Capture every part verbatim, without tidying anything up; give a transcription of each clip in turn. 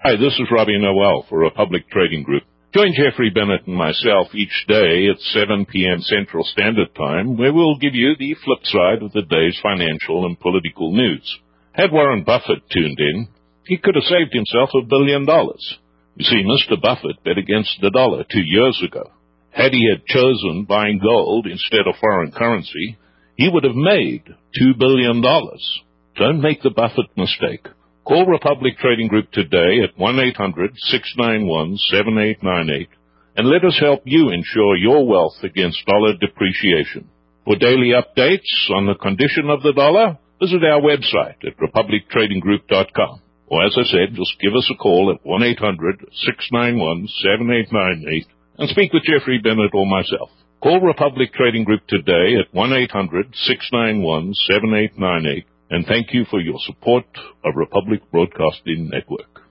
Hi, this is Robbie Noel for Republic Trading Group. Join Jeffrey Bennett and myself each day at seven p.m. Central Standard Time, where we'll give you the flip side of the day's financial and political news. Had Warren Buffett tuned in, he could have saved himself a billion dollars. You see, Mister Buffett bet against the dollar two years ago. Had he had chosen buying gold instead of foreign currency, he would have made two billion dollars. Don't make the Buffett mistake. Call Republic Trading Group today at one eight hundred six nine one seven eight nine eight and let us help you ensure your wealth against dollar depreciation. For daily updates on the condition of the dollar, visit our website at republic trading group dot com. Or as I said, just give us a call at one eight hundred six nine one seven eight nine eight and speak with Jeffrey Bennett or myself. Call Republic Trading Group today at one eight hundred six nine one seven eight nine eight and thank you for your support of Republic Broadcasting Network.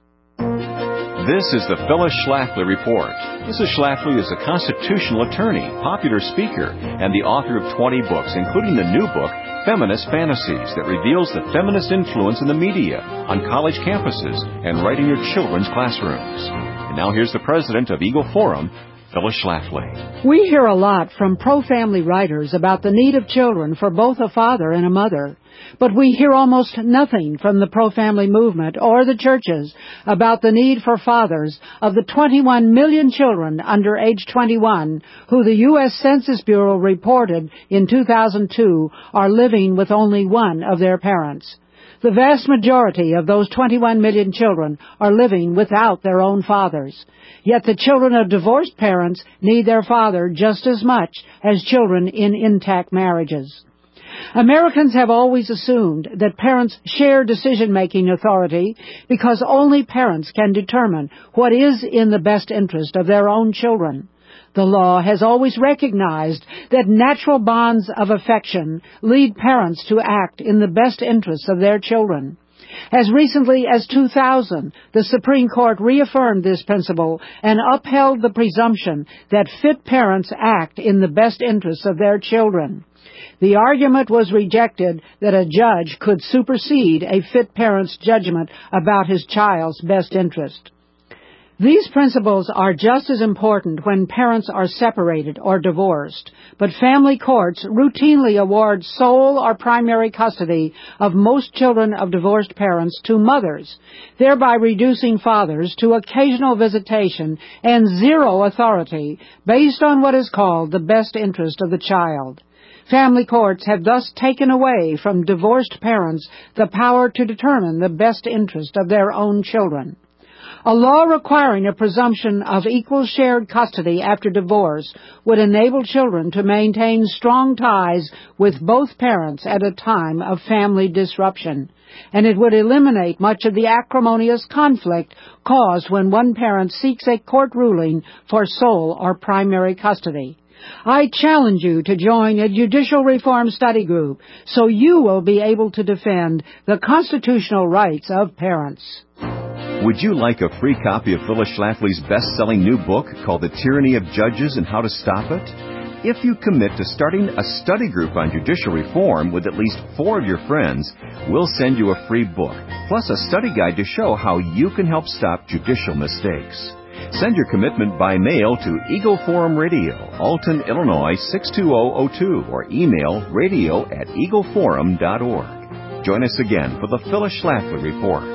This is the Phyllis Schlafly Report. Missus Schlafly is a constitutional attorney, popular speaker, and the author of twenty books, including the new book, Feminist Fantasies, that reveals the feminist influence in the media, on college campuses, and right in your children's classrooms. And now here's the president of Eagle Forum, Phyllis Schlafly. We hear a lot from pro-family writers about the need of children for both a father and a mother. But we hear almost nothing from the pro-family movement or the churches about the need for fathers of the twenty-one million children under age twenty-one who the U S Census Bureau reported in two thousand two are living with only one of their parents. The vast majority of those twenty-one million children are living without their own fathers. Yet the children of divorced parents need their father just as much as children in intact marriages. Americans have always assumed that parents share decision-making authority because only parents can determine what is in the best interest of their own children. The law has always recognized that natural bonds of affection lead parents to act in the best interests of their children. As recently as two thousand, the Supreme Court reaffirmed this principle and upheld the presumption that fit parents act in the best interests of their children. The argument was rejected that a judge could supersede a fit parent's judgment about his child's best interest. These principles are just as important when parents are separated or divorced, but family courts routinely award sole or primary custody of most children of divorced parents to mothers, thereby reducing fathers to occasional visitation and zero authority based on what is called the best interest of the child. Family courts have thus taken away from divorced parents the power to determine the best interest of their own children. A law requiring a presumption of equal shared custody after divorce would enable children to maintain strong ties with both parents at a time of family disruption, and it would eliminate much of the acrimonious conflict caused when one parent seeks a court ruling for sole or primary custody. I challenge you to join a judicial reform study group so you will be able to defend the constitutional rights of parents. Would you like a free copy of Phyllis Schlafly's best-selling new book called The Tyranny of Judges and How to Stop It? If you commit to starting a study group on judicial reform with at least four of your friends, we'll send you a free book, plus a study guide to show how you can help stop judicial mistakes. Send your commitment by mail to Eagle Forum Radio, Alton, Illinois six two zero zero two, or email radio at eagle forum dot org. Join us again for the Phyllis Schlafly Report.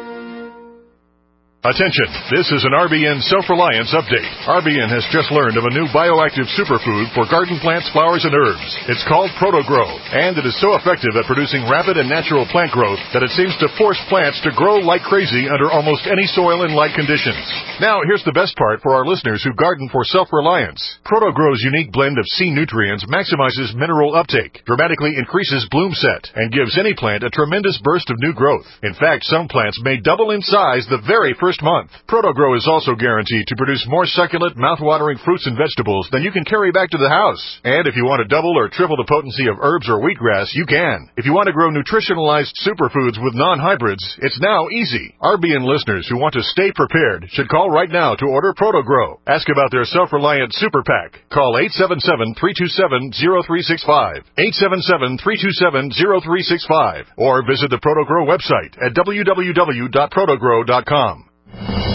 Attention, this is an R B N Self-Reliance Update. R B N has just learned of a new bioactive superfood for garden plants, flowers, and herbs. It's called ProtoGrow, and it is so effective at producing rapid and natural plant growth that it seems to force plants to grow like crazy under almost any soil and light conditions. Now, here's the best part for our listeners who garden for self-reliance. ProtoGrow's unique blend of C nutrients maximizes mineral uptake, dramatically increases bloom set, and gives any plant a tremendous burst of new growth. In fact, some plants may double in size the very first month. ProtoGrow is also guaranteed to produce more succulent, mouth-watering fruits and vegetables than you can carry back to the house. And if you want to double or triple the potency of herbs or wheatgrass, you can. If you want to grow nutritionalized superfoods with non-hybrids, it's now easy. R B N listeners who want to stay prepared should call right now to order ProtoGrow. Ask about their self-reliant super pack. Call eight seven seven, three two seven, zero three six five, eight seven seven, three two seven, zero three six five, or visit the ProtoGrow website at w w w dot protogrow dot com.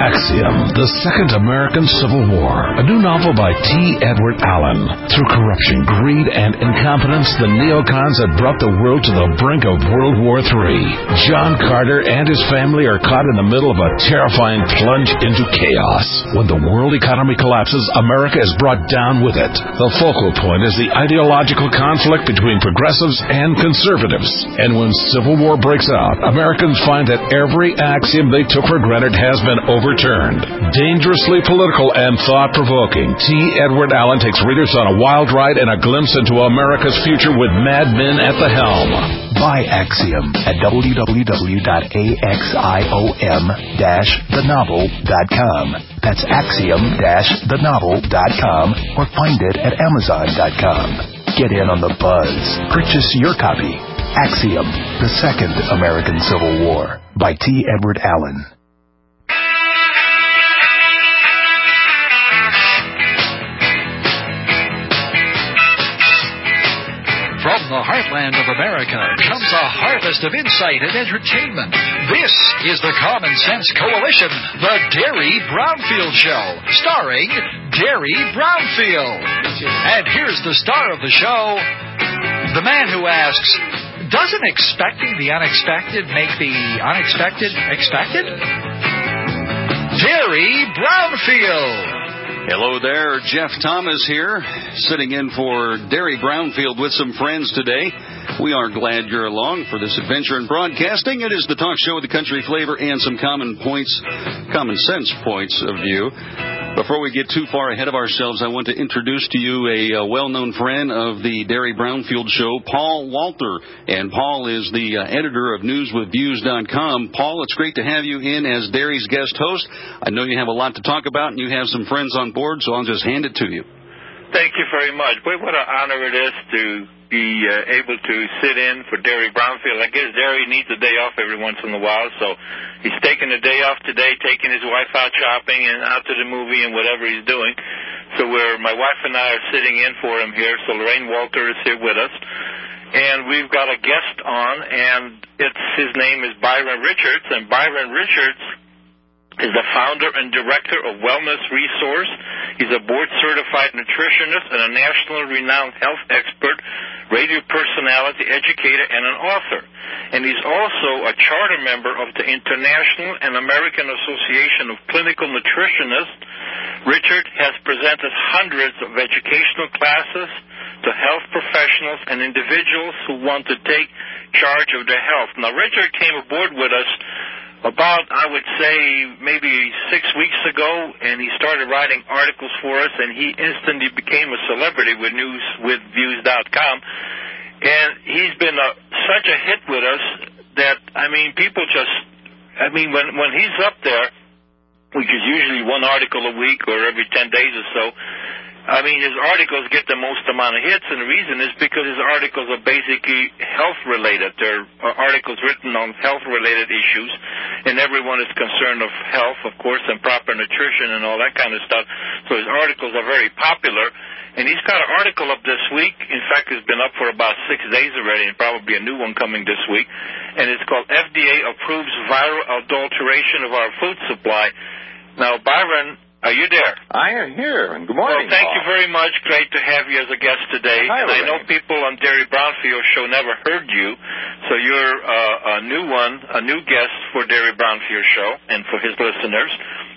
Axiom, The Second American Civil War, a new novel by T. Edward Allen. Through corruption, greed, and incompetence, the neocons had brought the world to the brink of World War Three. John Carter and his family are caught in the middle of a terrifying plunge into chaos. When the world economy collapses, America is brought down with it. The focal point is the ideological conflict between progressives and conservatives. And when civil war breaks out, Americans find that every axiom they took for granted has been overturned. Dangerously political and thought-provoking, T. Edward Allen takes readers on a wild ride and a glimpse into America's future with Mad Men at the helm. Buy Axiom at w w w dot axiom dash the novel dot com. That's axiom dash the novel dot com or find it at amazon dot com. Get in on the buzz. Purchase your copy. Axiom, The Second American Civil War by T. Edward Allen. From the heartland of America comes a harvest of insight and entertainment. This is the Common Sense Coalition, the Derry Brownfield Show, starring Derry Brownfield. And here's the star of the show, the man who asks, doesn't expecting the unexpected make the unexpected expected? Derry Brownfield. Hello there, Jeff Thomas here, sitting in for Derry Brownfield with some friends today. We are glad you're along for this adventure in broadcasting. It is the talk show with the country flavor and some common points, common sense points of view. Before we get too far ahead of ourselves, I want to introduce to you a, a well-known friend of the Derry Brownfield Show, Paul Walter. And Paul is the uh, editor of news with views dot com. Paul, it's great to have you in as Derry's guest host. I know you have a lot to talk about, and you have some friends on board, so I'll just hand it to you. Thank you very much. Boy, what an honor it is to be uh, able to sit in for Derry Brownfield. I guess Derry needs a day off every once in a while, so he's taking a day off today, taking his wife out shopping and out to the movie and whatever he's doing. So we're, my wife and I are sitting in for him here, so Lorraine Walter is here with us. And we've got a guest on, and it's his name is Byron Richards, and Byron Richards is the founder and director of Wellness Resource. He's a board-certified nutritionist and a nationally renowned health expert, radio personality, educator, and an author. And he's also a charter member of the International and American Association of Clinical Nutritionists. Richard has presented hundreds of educational classes to health professionals and individuals who want to take charge of their health. Now, Richard came aboard with us about, I would say, maybe six weeks ago, and he started writing articles for us, and he instantly became a celebrity with news with views dot com. And he's been a, such a hit with us that, I mean, people just, I mean, when, when he's up there, which is usually one article a week or every ten days or so, I mean, his articles get the most amount of hits, and the reason is because his articles are basically health-related. They're articles written on health-related issues, and everyone is concerned of health, of course, and proper nutrition and all that kind of stuff. So his articles are very popular, and he's got an article up this week. In fact, it's been up for about six days already, and probably a new one coming this week, and it's called F D A Approves Viral Adulteration of Our Food Supply. Now, Byron, are you there? I am here, and good morning. Well, thank Paul. you very much. Great to have you as a guest today. Hi, and I know Lorraine. people on Derry Brownfield show never heard you, so you're uh, a new one, a new guest for Derry Brownfield show and for his listeners.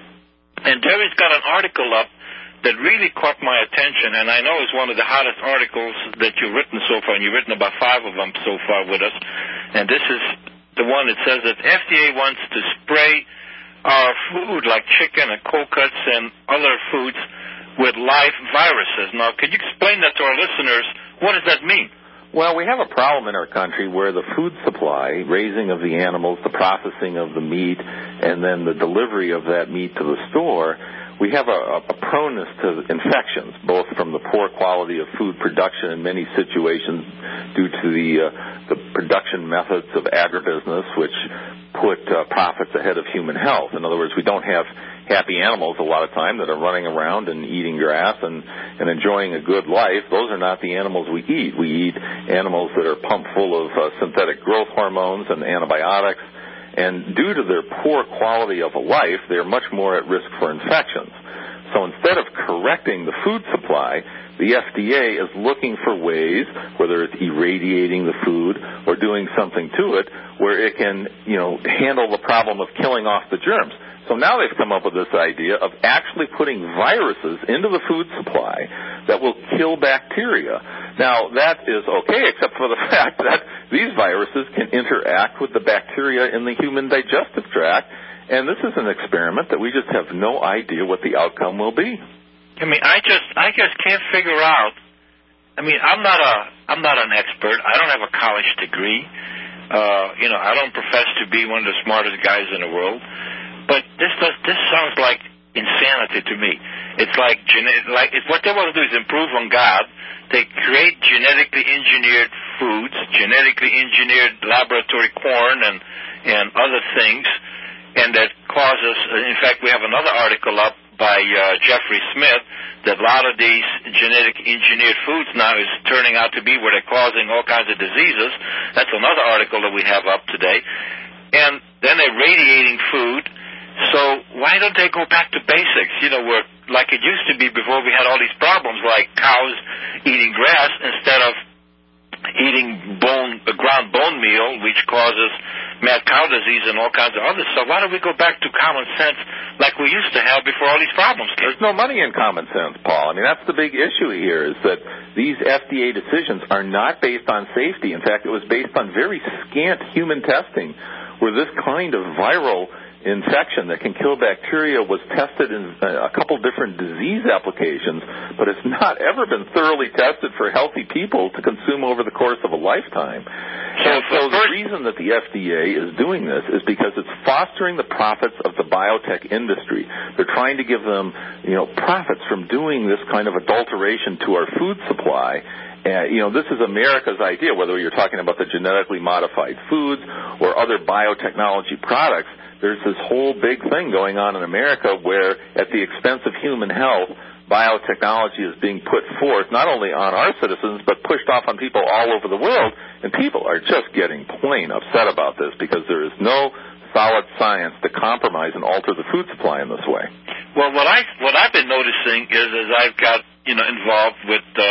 And Derry's got an article up that really caught my attention, and I know it's one of the hottest articles that you've written so far, and you've written about five of them so far with us. And this is the one that says that F D A wants to spray our food like chicken and cold cuts and other foods with live viruses. Now, could you explain that to our listeners? What does that mean? Well, we have a problem in our country where the food supply, raising of the animals, the processing of the meat, and then the delivery of that meat to the store, we have a, a proneness to infections, both from the poor quality of food production in many situations due to the, uh, the production methods of agribusiness, which put uh, profits ahead of human health. In other words, we don't have happy animals a lot of time that are running around and eating grass and, and enjoying a good life. Those are not the animals we eat. We eat animals that are pumped full of uh, synthetic growth hormones and antibiotics And due to their poor quality of life, they're much more at risk for infections. So instead of correcting the food supply, the F D A is looking for ways, whether it's irradiating the food or doing something to it, where it can, you know, handle the problem of killing off the germs. So now they've come up with this idea of actually putting viruses into the food supply that will kill bacteria. Now, that is okay, except for the fact that these viruses can interact with the bacteria in the human digestive tract, and this is an experiment that we just have no idea what the outcome will be. I mean, I just, I just can't figure out. I mean, I'm not a, I'm not an expert. I don't have a college degree. Uh, you know, I don't profess to be one of the smartest guys in the world. But this does, this sounds like insanity to me. It's like, like it's what they want to do is improve on God. They create genetically engineered foods, genetically engineered laboratory corn and and other things, and that causes. In fact, we have another article up by uh, Jeffrey Smith that a lot of these genetic engineered foods now is turning out to be where they're causing all kinds of diseases. That's another article that we have up today. And then they're radiating food. So why don't they go back to basics, you know, where like it used to be before we had all these problems like cows eating grass instead of eating bone, uh, ground bone meal, which causes mad cow disease and all kinds of others. So why don't we go back to common sense like we used to have before all these problems came? There's no money in common sense, Paul. I mean, that's the big issue here is that these F D A decisions are not based on safety. In fact, it was based on very scant human testing where this kind of viral infection that can kill bacteria was tested in a couple different disease applications, but it's not ever been thoroughly tested for healthy people to consume over the course of a lifetime. And so the reason that the F D A is doing this is because it's fostering the profits of the biotech industry. They're trying to give them, you know, profits from doing this kind of adulteration to our food supply. Uh, you know, this is America's idea, whether you're talking about the genetically modified foods or other biotechnology products. There's this whole big thing going on in America where, at the expense of human health, biotechnology is being put forth not only on our citizens but pushed off on people all over the world, and people are just getting plain upset about this because there is no solid science to compromise and alter the food supply in this way. Well, what I what I've been noticing is as I've got you know involved with uh,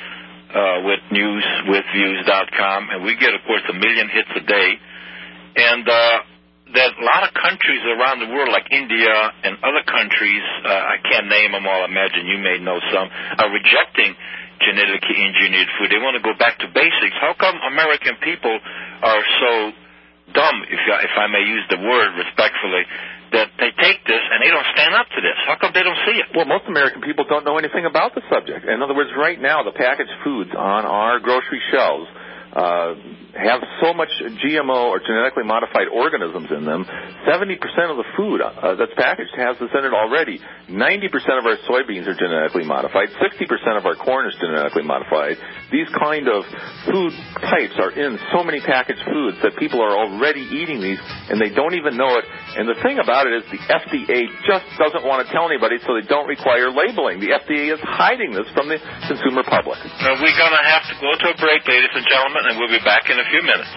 uh, with news with views dot com, and we get of course a million hits a day, and uh, that a lot of countries around the world, like India and other countries, uh, I can't name them all, I imagine you may know some, are rejecting genetically engineered food. They want to go back to basics. How come American people are so dumb, if I, if I may use the word respectfully, that they take this and they don't stand up to this? How come they don't see it? Well, most American people don't know anything about the subject. In other words, right now, the packaged foods on our grocery shelves uh, have so much G M O or genetically modified organisms in them. seventy percent of the food uh, that's packaged has this in it already. ninety percent of our soybeans are genetically modified. sixty percent of our corn is genetically modified. These kind of food types are in so many packaged foods that people are already eating these, and they don't even know it. And the thing about it is the F D A just doesn't want to tell anybody, so they don't require labeling. The F D A is hiding this from the consumer public. Uh, we're going to have to go to a break, ladies and gentlemen, and we'll be back in a few minutes.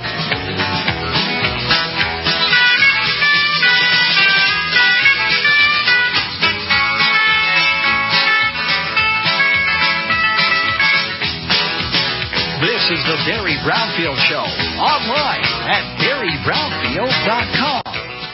This is the Derry Brownfield Show, online at Derry Brownfield dot com.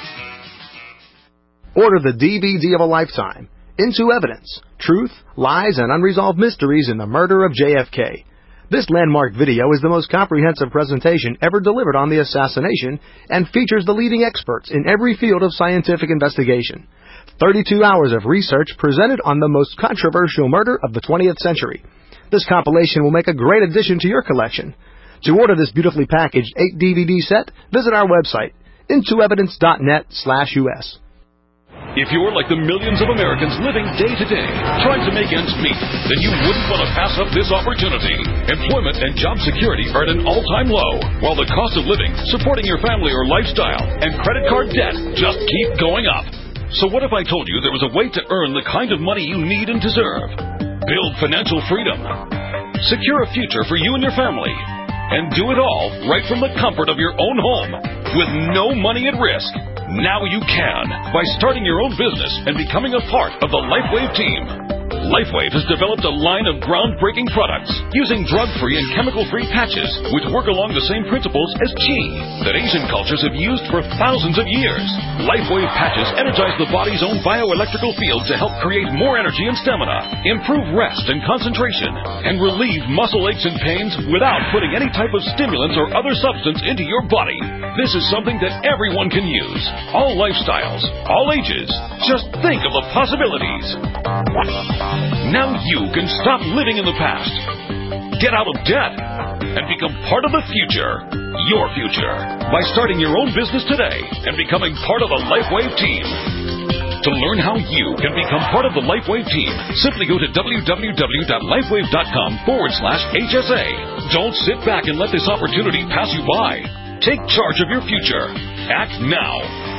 Order the D V D of a lifetime, Into Evidence, Truth, Lies, and Unresolved Mysteries in the Murder of J F K. This landmark video is the most comprehensive presentation ever delivered on the assassination and features the leading experts in every field of scientific investigation. thirty-two hours of research presented on the most controversial murder of the twentieth century. This compilation will make a great addition to your collection. To order this beautifully packaged eight D V D set, visit our website, into evidence dot net slash U S. If you're like the millions of Americans living day to day, trying to make ends meet, then you wouldn't want to pass up this opportunity. Employment and job security are at an all-time low, while the cost of living, supporting your family or lifestyle, and credit card debt just keep going up. So what if I told you there was a way to earn the kind of money you need and deserve? Build financial freedom. Secure a future for you and your family. And do it all right from the comfort of your own home. with no money at risk. Now you can by starting your own business and becoming a part of the LifeWave team. LifeWave has developed a line of groundbreaking products using drug-free and chemical-free patches which work along the same principles as qi that Asian cultures have used for thousands of years. LifeWave patches energize the body's own bioelectrical field to help create more energy and stamina, improve rest and concentration, and relieve muscle aches and pains without putting any type of stimulants or other substance into your body. This is something that everyone can use. All lifestyles, all ages. Just think of the possibilities. Now you can stop living in the past, get out of debt, and become part of the future, your future, by starting your own business today and becoming part of the LifeWave team. To learn how you can become part of the LifeWave team, simply go to www.lifewave.com forward slash HSA. Don't sit back and let this opportunity pass you by. Take charge of your future. Act now.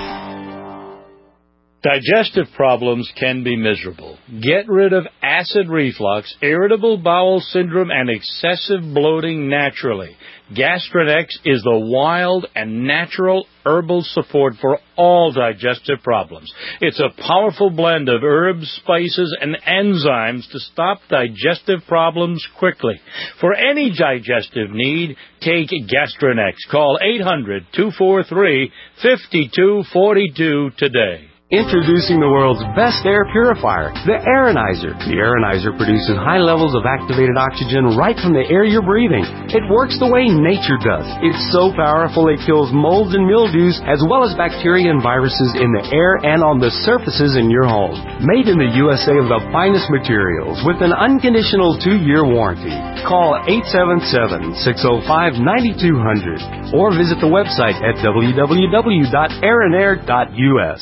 Digestive problems can be miserable. Get rid of acid reflux, irritable bowel syndrome, and excessive bloating naturally. Gastronex is the wild and natural herbal support for all digestive problems. It's a powerful blend of herbs, spices, and enzymes to stop digestive problems quickly. For any digestive need, take Gastronex. Call eight hundred, two four three, five two four two today. Introducing the world's best air purifier, the Aeronizer. The Aeronizer produces high levels of activated oxygen right from the air you're breathing. It works the way nature does. It's so powerful it kills molds and mildews as well as bacteria and viruses in the air and on the surfaces in your home. Made in the U S A of the finest materials with an unconditional two-year warranty. Call eight seven seven, six oh five, nine two zero zero or visit the website at w w w dot aeronair dot u s.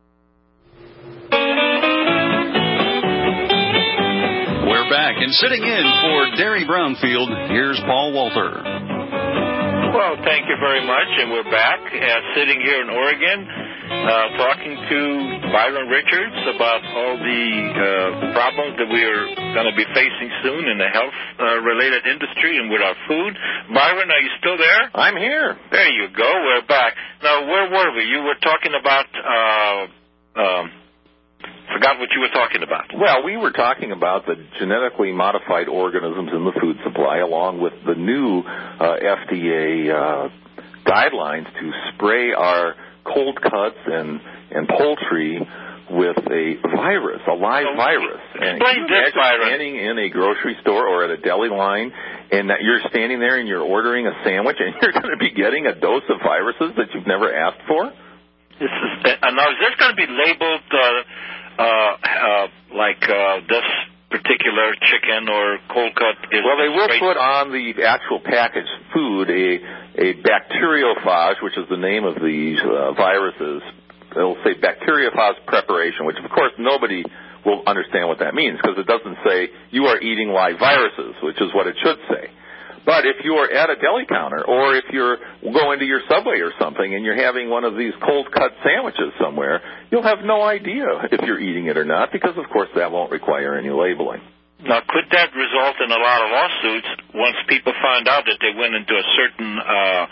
Back and sitting in for Derry Brownfield, here's Paul Walter. Well, thank you very much, and we're back uh, sitting here in Oregon uh, talking to Byron Richards about all the uh, problems that we are going to be facing soon in the health-related uh, industry and with our food. Byron, are you still there? I'm here. There you go. We're back. Now, where were we? You were talking about... Uh, um, Forgot what you were talking about. Well, we were talking about the genetically modified organisms in the food supply, along with the new uh, F D A uh, guidelines to spray our cold cuts and, and poultry with a virus, a live so, virus. And explain this, Byron. Standing in a grocery store or at a deli line, and that you're standing there and you're ordering a sandwich, and you're going to be getting a dose of viruses that you've never asked for? This is, uh, now, is this going to be labeled... Uh, Uh, uh, like uh, this particular chicken or cold cut is... Well, they will put on the actual packaged food a, a bacteriophage, which is the name of these uh, viruses. It'll say bacteriophage preparation, which, of course, nobody will understand what that means because it doesn't say you are eating live viruses, which is what it should say. But if you're at a deli counter or if you're going to your Subway or something and you're having one of these cold-cut sandwiches somewhere, you'll have no idea if you're eating it or not because, of course, that won't require any labeling. Now, could that result in a lot of lawsuits once people find out that they went into a certain uh,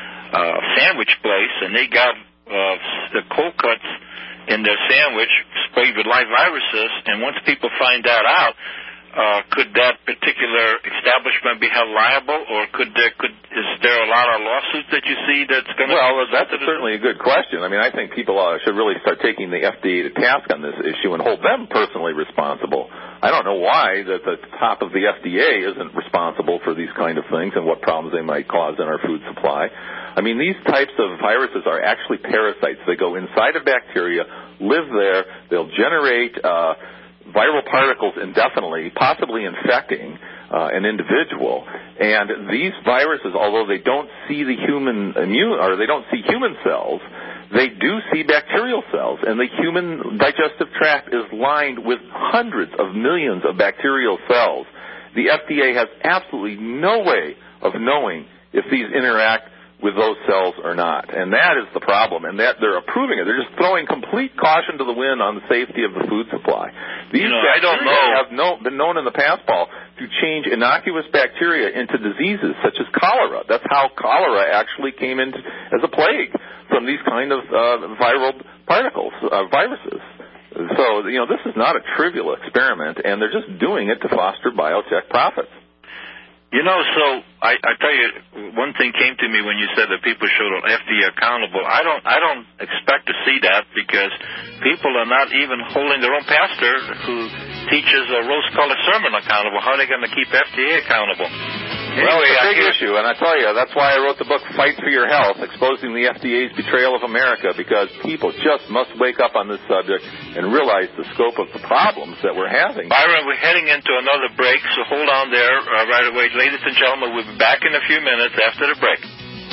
uh, sandwich place and they got uh, the cold cuts in their sandwich sprayed with live viruses, and once people find that out, Uh, could that particular establishment be held liable, or could there could is there a lot of lawsuits that you see that's going to? Well, that's a, certainly a good question. I mean, I think people uh, should really start taking the F D A to task on this issue and hold them personally responsible. I don't know why that the top of the F D A isn't responsible for these kind of things and what problems they might cause in our food supply. I mean, these types of viruses are actually parasites. They go inside of bacteria, live there, they'll generate uh viral particles indefinitely, possibly infecting uh, an individual. And these viruses, although they don't see the human immune, or they don't see human cells, they do see bacterial cells. And the human digestive tract is lined with hundreds of millions of bacterial cells. The F D A has absolutely no way of knowing if these interact with those cells or not. And that is the problem, and that they're approving it. They're just throwing complete caution to the wind on the safety of the food supply. These you know, I don't know. have no, been known in the past, Paul, to change innocuous bacteria into diseases such as cholera. That's how cholera actually came in as a plague. from these kind of uh, viral particles, uh, viruses. So, you know, this is not a trivial experiment, and they're just doing it to foster biotech profits. You know, so I, I tell you, one thing came to me when you said that people should hold F D A accountable. I don't, I don't expect to see that because people are not even holding their own pastor who teaches a rose-colored sermon accountable. How are they going to keep F D A accountable? Well, it's a big issue, and I tell you, that's why I wrote the book Fight for Your Health, exposing the F D A's betrayal of America, because people just must wake up on this subject and realize the scope of the problems that we're having. Byron, we're heading into another break, so hold on there uh, right away. Ladies and gentlemen, we'll be back in a few minutes after the break.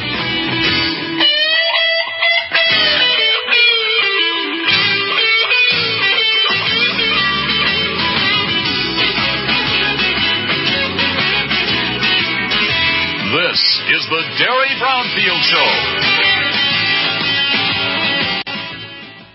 This is the Derry Brownfield Show.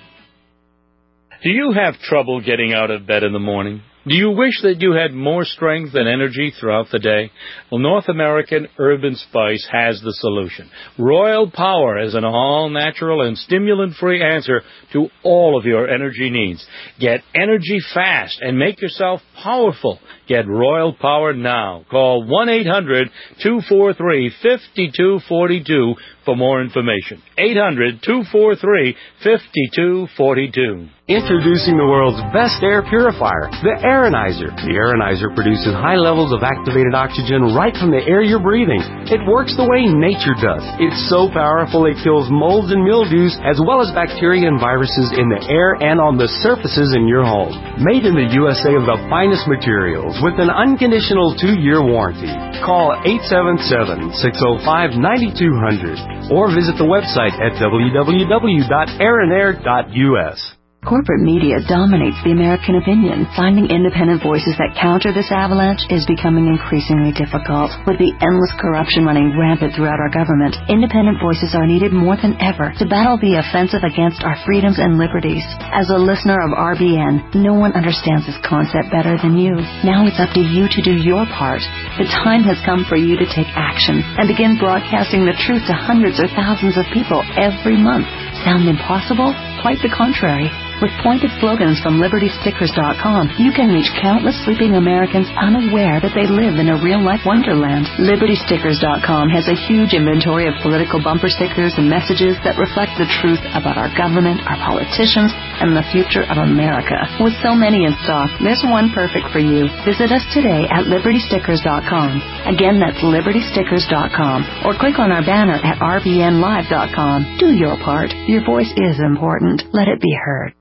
Do you have trouble getting out of bed in the morning? Do you wish that you had more strength and energy throughout the day? Well, North American Herb and Spice has the solution. Royal Power is an all-natural and stimulant-free answer to all of your energy needs. Get energy fast and make yourself powerful. Get Royal Power now. Call one eight hundred two four three five two four two for more information. eight hundred two four three five two four two. Introducing the world's best air purifier, the Aeronizer. The Aeronizer produces high levels of activated oxygen right from the air you're breathing. It works the way nature does. It's so powerful it kills molds and mildews as well as bacteria and viruses in the air and on the surfaces in your home. Made in the U S A of the finest materials with an unconditional two-year warranty. Call eight seven seven, six oh five, nine two zero zero or visit the website at w w w dot aeronair dot u s. Corporate media dominates the American opinion. Finding independent voices that counter this avalanche is becoming increasingly difficult. With the endless corruption running rampant throughout our government, independent voices are needed more than ever to battle the offensive against our freedoms and liberties. As a listener of R B N, no one understands this concept better than you. Now it's up to you to do your part. The time has come for you to take action and begin broadcasting the truth to hundreds or thousands of people every month. Sound impossible? Quite the contrary. With pointed slogans from Liberty Stickers dot com, you can reach countless sleeping Americans unaware that they live in a real-life wonderland. Liberty Stickers dot com has a huge inventory of political bumper stickers and messages that reflect the truth about our government, our politicians, and the future of America. With so many in stock, there's one perfect for you. Visit us today at Liberty Stickers dot com. Again, that's Liberty Stickers dot com. Or click on our banner at R B N Live dot com. Do your part. Your voice is important. Let it be heard.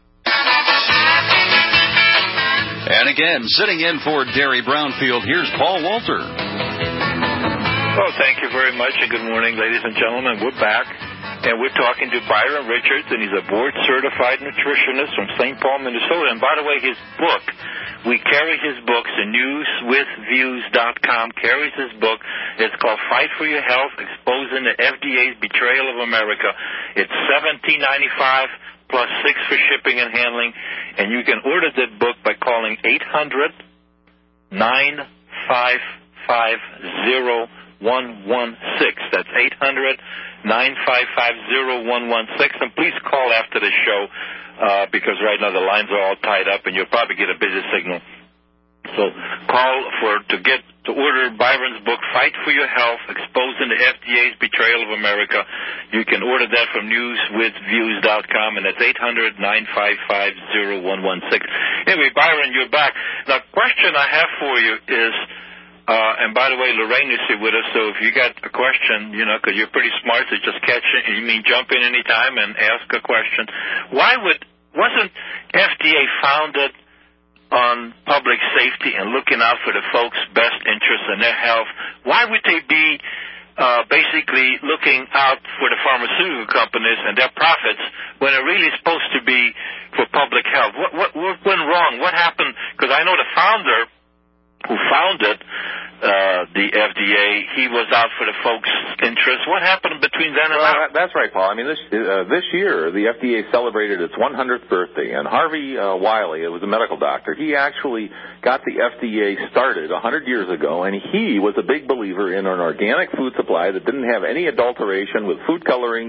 And again, sitting in for Derry Brownfield, here's Paul Walter. Well, thank you very much, and good morning, ladies and gentlemen. We're back, and we're talking to Byron Richards, and he's a board-certified nutritionist from Saint Paul, Minnesota. And by the way, his book, we carry his books, the news with views dot com carries his book. It's called Fight for Your Health, Exposing the F D A's Betrayal of America. It's seventeen ninety-five plus six for shipping and handling, and you can order that book by calling eight hundred, nine five five, zero one one six. That's eight hundred, nine five five, zero one one six, and please call after the show uh, because right now the lines are all tied up, and you'll probably get a busy signal. So call for to get to order Byron's book, Fight for Your Health, Exposing the F D A's Betrayal of America. You can order that from news with views dot com, and that's eight hundred, nine five five, zero one one six. Anyway, Byron, you're back. Now, question I have for you is, uh, and by the way, Lorraine is here with us, so if you got a question, you know, because you're pretty smart, so just catch it. You mean jump in any time and ask a question. Why would, wasn't F D A founded on public safety and looking out for the folks' best interests and their health? Why would they be uh, basically looking out for the pharmaceutical companies and their profits when it really is supposed to be for public health? What, what, what went wrong? What happened? Because I know the founder who founded uh, the F D A, he was out for the folks' interests. What happened between then and well, now? That's right, Paul. I mean, this uh, this year, the F D A celebrated its one hundredth birthday, and Harvey uh, Wiley, it was a medical doctor, he actually got the F D A started one hundred years ago, and he was a big believer in an organic food supply that didn't have any adulteration with food colorings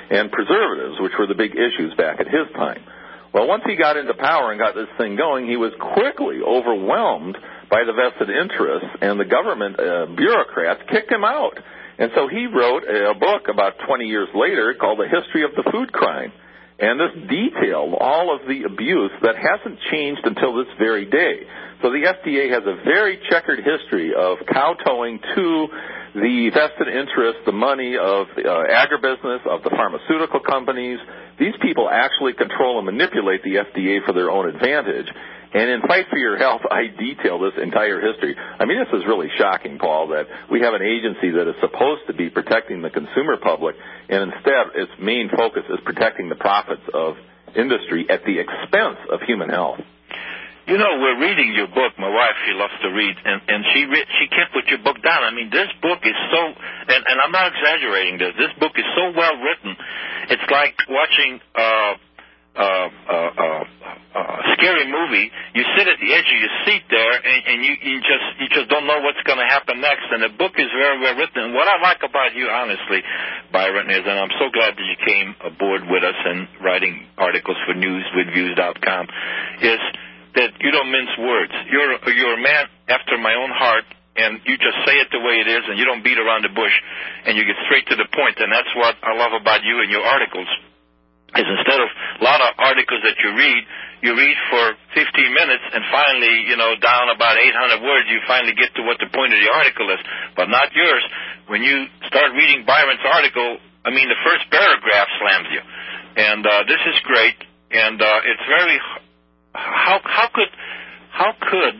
and preservatives, which were the big issues back at his time. Well, once he got into power and got this thing going, he was quickly overwhelmed by the vested interests, and the government uh, bureaucrats kicked him out. And so he wrote a book about twenty years later called The History of the Food Crime. And this detailed all of the abuse that hasn't changed until this very day. So the F D A has a very checkered history of kowtowing to the vested interests, the money of uh, agribusiness, of the pharmaceutical companies. These people actually control and manipulate the F D A for their own advantage. And in Fight for Your Health, I detail this entire history. I mean, this is really shocking, Paul, that we have an agency that is supposed to be protecting the consumer public, and instead its main focus is protecting the profits of industry at the expense of human health. You know, we're reading your book. My wife, she loves to read, and, and she re- she can't put your book down. I mean, this book is so, and, and I'm not exaggerating this, this book is so well written. It's like watching uh, uh, uh, uh, uh, a scary movie. You sit at the edge of your seat there, and, and you, you just you just don't know what's going to happen next. And the book is very well written. And what I like about you, honestly, Byron, is, and I'm so glad that you came aboard with us and writing articles for news with views dot com, is that you don't mince words. You're you're a man after my own heart, and you just say it the way it is, and you don't beat around the bush, and you get straight to the point. And that's what I love about you and your articles, is instead of a lot of articles that you read, you read for fifteen minutes, and finally, you know, down about eight hundred words, you finally get to what the point of the article is. But not yours. When you start reading Byron's article, I mean, the first paragraph slams you. And uh, this is great, and uh, it's very... How how could how could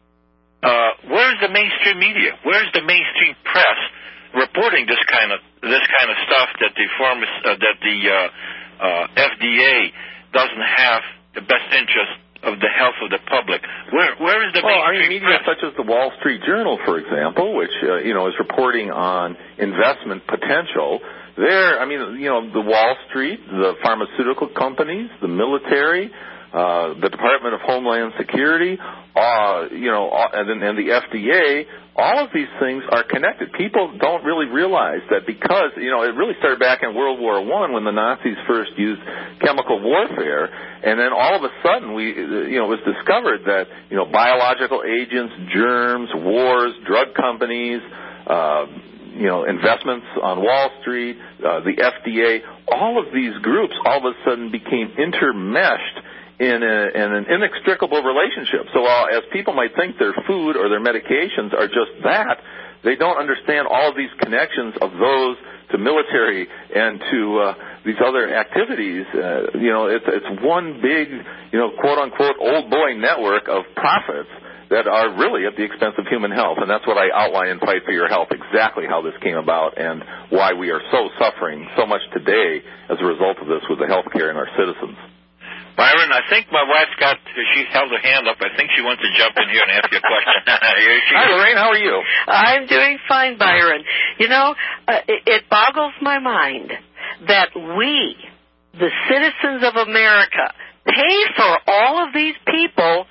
uh, where's the mainstream media? Where's the mainstream press reporting this kind of this kind of stuff that the pharma, uh, that the uh, uh, F D A doesn't have the best interest of the health of the public? Where where is the well, mainstream I mean, media press? Such as the Wall Street Journal, for example, which uh, you know is reporting on investment potential. There, I mean, you know, the Wall Street, the pharmaceutical companies, the military. Uh, the Department of Homeland Security, uh, you know, uh, and, and the F D A, all of these things are connected. People don't really realize that because, you know, it really started back in World War One when the Nazis first used chemical warfare, and then all of a sudden we, you know, it was discovered that, you know, biological agents, germs, wars, drug companies, uh, you know, investments on Wall Street, uh, the F D A, all of these groups all of a sudden became intermeshed in, a, in an inextricable relationship. So uh, as people might think their food or their medications are just that, they don't understand all of these connections of those to military and to uh, these other activities. Uh, you know, it's, it's one big, you know, quote-unquote old boy network of profits that are really at the expense of human health. And that's what I outline in Fight for Your Health, exactly how this came about and why we are so suffering so much today as a result of this with the health care in our citizens. Byron, I think my wife's got, she's held her hand up. I think she wants to jump in here and ask you a question. Hi, Lorraine, how are you? I'm doing fine, Byron. You know, uh, it, it boggles my mind that we, the citizens of America, pay for all of these people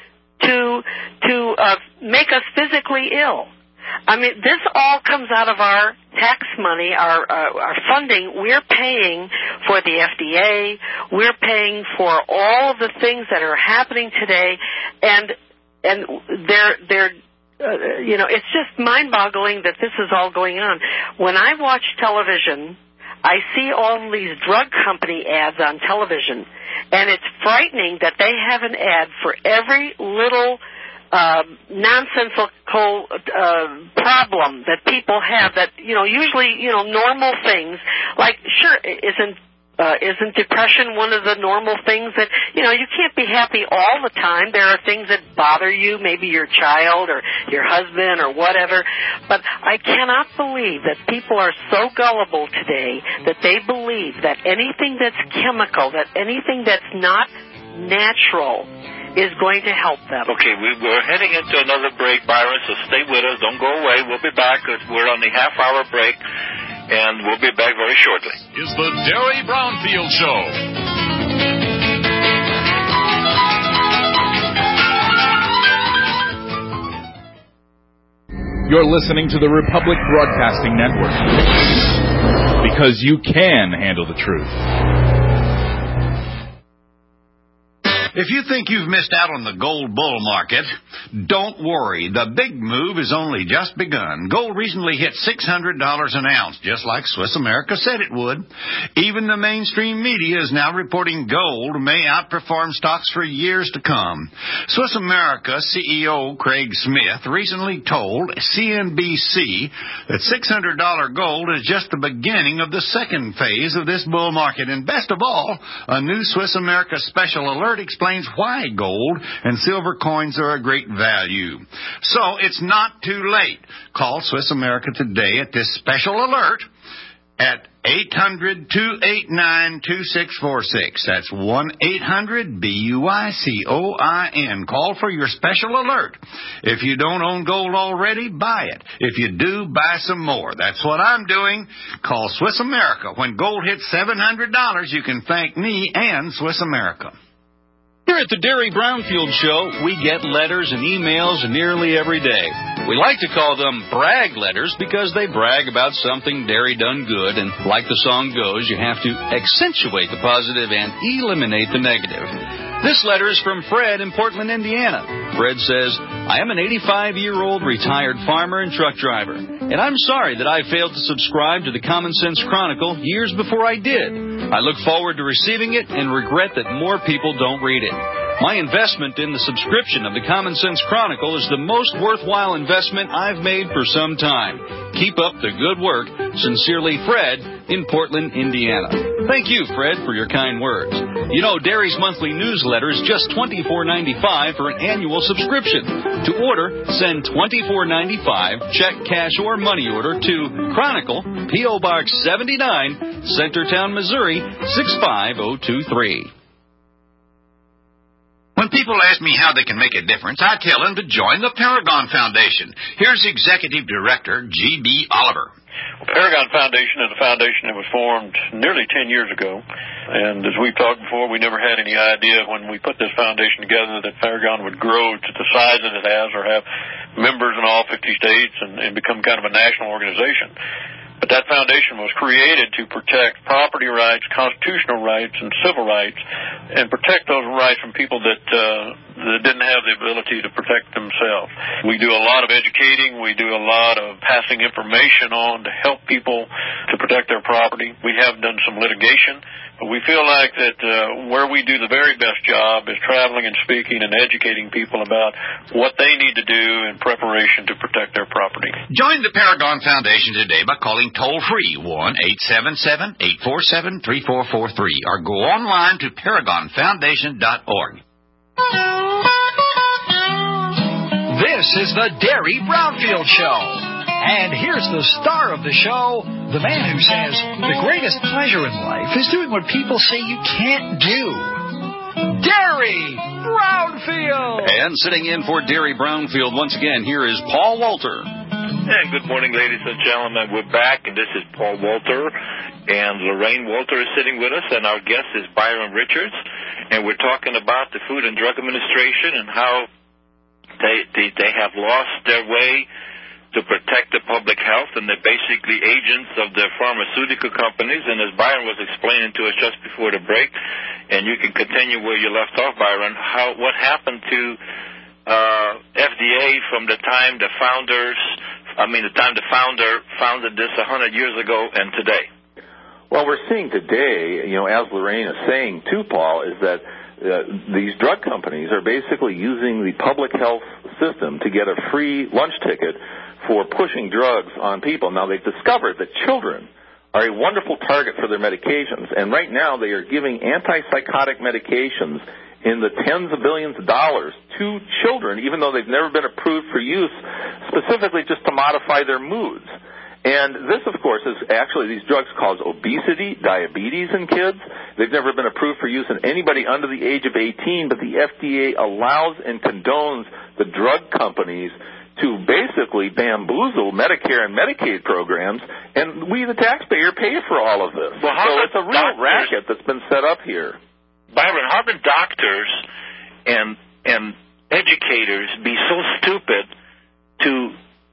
to to uh, make us physically ill. I mean, this all comes out of our tax money, our uh, our funding. We're paying for the F D A. We're paying for all of the things that are happening today, and and they're they're uh, you know, it's just mind-boggling that this is all going on. When I watch television, I see all these drug company ads on television, and it's frightening that they have an ad for every little Uh, nonsensical uh, problem that people have that, you know, usually, you know, normal things, like, sure, isn't uh, isn't depression one of the normal things that, you know, you can't be happy all the time. There are things that bother you, maybe your child or your husband or whatever, but I cannot believe that people are so gullible today that they believe that anything that's chemical, that anything that's not natural is going to help them. Okay, we, we're heading into another break, Byron, so stay with us. Don't go away. We'll be back. We're on the half-hour break, and we'll be back very shortly. Is the Derry Brownfield Show. You're listening to the Republic Broadcasting Network. because you can handle the truth. If you think you've missed out on the gold bull market, don't worry. The big move has only just begun. Gold recently hit six hundred dollars an ounce, just like Swiss America said it would. Even the mainstream media is now reporting gold may outperform stocks for years to come. Swiss America C E O Craig Smith recently told C N B C that six hundred dollars gold is just the beginning of the second phase of this bull market. And best of all, a new Swiss America special alert explains explains why gold and silver coins are a great value. So it's not too late. Call Swiss America today at this special alert at eight hundred, two eight nine, two six four six. That's one eight hundred B U I C O I N. Call for your special alert. If you don't own gold already, buy it. If you do, buy some more. That's what I'm doing. Call Swiss America. When gold hits seven hundred dollars, you can thank me and Swiss America. Here at the Derry Brownfield Show, we get letters and emails nearly every day. We like to call them brag letters because they brag about something Derry done good, and like the song goes, you have to accentuate the positive and eliminate the negative. This letter is from Fred in Portland, Indiana. Fred says, I am an eighty-five-year-old retired farmer and truck driver, and I'm sorry that I failed to subscribe to the Common Sense Chronicle years before I did. I look forward to receiving it and regret that more people don't read it. My investment in the subscription of the Common Sense Chronicle is the most worthwhile investment I've made for some time. Keep up the good work. Sincerely, Fred in Portland, Indiana. Thank you, Fred, for your kind words. You know, Derry's monthly newsletter is just twenty-four ninety-five for an annual subscription. To order, send twenty-four ninety-five, check, cash, or money order to Chronicle, P O. Box seventy-nine, Centertown, Missouri, six five zero two three. When people ask me how they can make a difference, I tell them to join the Paragon Foundation. Here's Executive Director G B. Oliver. Well, Paragon Foundation is a foundation that was formed nearly ten years ago. And as we've talked before, we never had any idea when we put this foundation together that Paragon would grow to the size that it has or have members in all fifty states and, and become kind of a national organization. But that foundation was created to protect property rights, constitutional rights, and civil rights, and protect those rights from people that, uh, that didn't have the ability to protect themselves. We do a lot of educating. We do a lot of passing information on to help people to protect their property. We have done some litigation, but we feel like that uh, where we do the very best job is traveling and speaking and educating people about what they need to do in preparation to protect their property. Join the Paragon Foundation today by calling toll-free one eight seven seven, eight four seven, three four four three or go online to paragon foundation dot org. This is the Derry Brownfield Show. And here's the star of the show, the man who says the greatest pleasure in life is doing what people say you can't do. Derry Brownfield! And sitting in for Derry Brownfield once again, here is Paul Walter. And good morning, ladies and gentlemen. We're back, and this is Paul Walter. And Lorraine Walter is sitting with us, and our guest is Byron Richards. And we're talking about the Food and Drug Administration and how they they, they have lost their way to protect the public health, and they're basically agents of the pharmaceutical companies. And as Byron was explaining to us just before the break, and you can continue where you left off, Byron, how what happened to uh, F D A from the time the founders, I mean the time the founder founded this one hundred years ago and today? Well, we're seeing today, you know, as Lorraine is saying too, Paul, is that Uh, these drug companies are basically using the public health system to get a free lunch ticket for pushing drugs on people. Now, they've discovered that children are a wonderful target for their medications, and right now they are giving antipsychotic medications in the tens of billions of dollars to children, even though they've never been approved for use, specifically just to modify their moods. And this, of course, is actually, these drugs cause obesity, diabetes in kids. They've never been approved for use in anybody under the age of eighteen, but the F D A allows and condones the drug companies to basically bamboozle Medicare and Medicaid programs, and we, the taxpayer, pay for all of this. Well, how so it's a real doctors, racket that's been set up here. Byron, how can doctors and and educators be so stupid to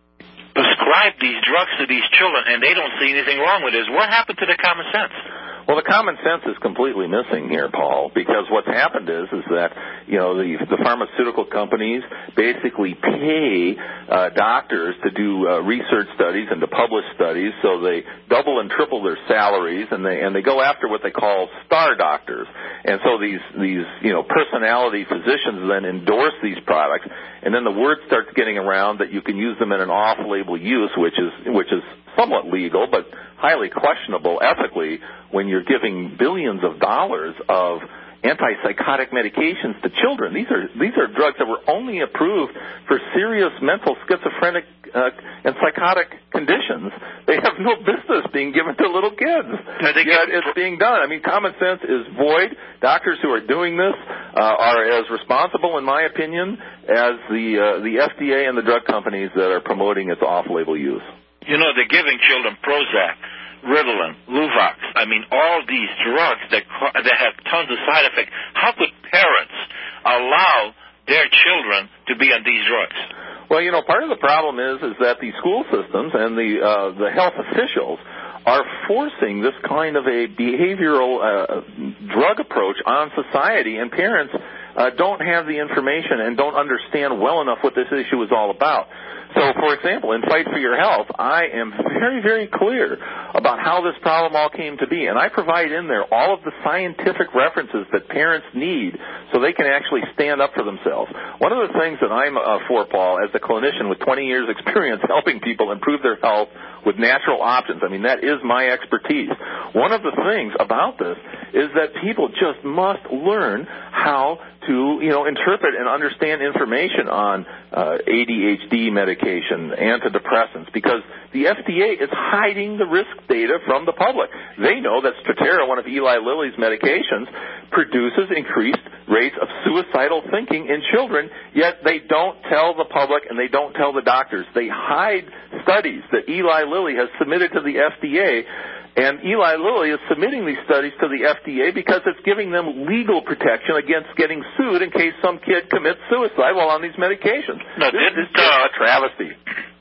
prescribe these drugs to these children, and they don't see anything wrong with this. What happened to the common sense? Well, the common sense is completely missing here, Paul, because what's happened is is that, you know, the, the pharmaceutical companies basically pay uh, doctors to do uh, research studies and to publish studies, so they double and triple their salaries, and they and they go after what they call star doctors. And so these these you know personality physicians then endorse these products, and then the word starts getting around that you can use them in an off-label use, which is which is somewhat legal, but highly questionable ethically when you're giving billions of dollars of antipsychotic medications to children. These are these are drugs that were only approved for serious mental schizophrenic uh, and psychotic conditions. They have no business being given to little kids. Yet it's being done. I mean, common sense is void. Doctors who are doing this uh, are as responsible, in my opinion, as the uh, the F D A and the drug companies that are promoting its off-label use. You know, they're giving children Prozac, Ritalin, Luvox. I mean, all these drugs that that have tons of side effects. How could parents allow their children to be on these drugs? Well, you know, part of the problem is is that the school systems and the uh, the health officials are forcing this kind of a behavioral uh, drug approach on society, and parents uh, don't have the information and don't understand well enough what this issue is all about. So, for example, in Fight for Your Health, I am very, very clear about how this problem all came to be, and I provide in there all of the scientific references that parents need so they can actually stand up for themselves. One of the things that I'm uh, for, Paul, as a clinician with twenty years experience helping people improve their health with natural options, I mean, that is my expertise. One of the things about this is that people just must learn how to, you know, interpret and understand information on uh, A D H D medication, antidepressants, because the F D A is hiding the risk data from the public. They know that Strattera, one of Eli Lilly's medications, produces increased rates of suicidal thinking in children, yet they don't tell the public and they don't tell the doctors. They hide studies that Eli Lilly has submitted to the F D A, and Eli Lilly is submitting these studies to the F D A because it's giving them legal protection against getting sued in case some kid commits suicide while on these medications. No, this didn't, is just uh, a travesty.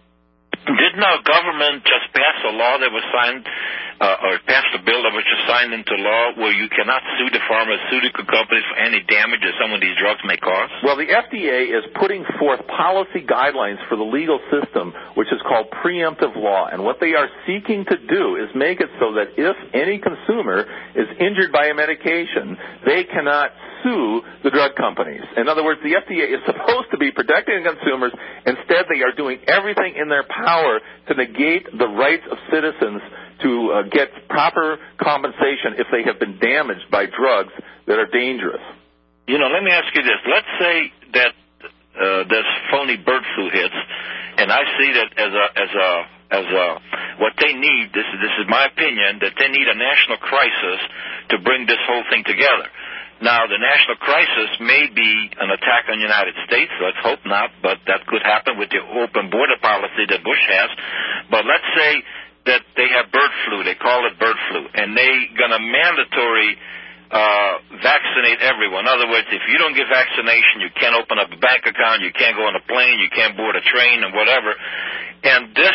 Didn't our government just pass a law that was signed, uh, or passed a bill that was just signed into law where you cannot sue the pharmaceutical companies for any damage that some of these drugs may cause? Well, the F D A is putting forth policy guidelines for the legal system, which is called preemptive law. And what they are seeking to do is make it so that if any consumer is injured by a medication, they cannot sue the drug companies. In other words, the F D A is supposed to be protecting consumers. Instead, they are doing everything in their power to negate the rights of citizens to uh, get proper compensation if they have been damaged by drugs that are dangerous. You know, let me ask you this. Let's say that uh, this phony bird flu hits, and I see that as a as a as a what they need. This is this is my opinion, that they need a national crisis to bring this whole thing together. Now, the national crisis may be an attack on the United States. Let's hope not, but that could happen with the open border policy that Bush has. But let's say that they have bird flu. They call it bird flu. And they're going to mandatory uh, vaccinate everyone. In other words, if you don't get vaccination, you can't open up a bank account, you can't go on a plane, you can't board a train, and whatever. And this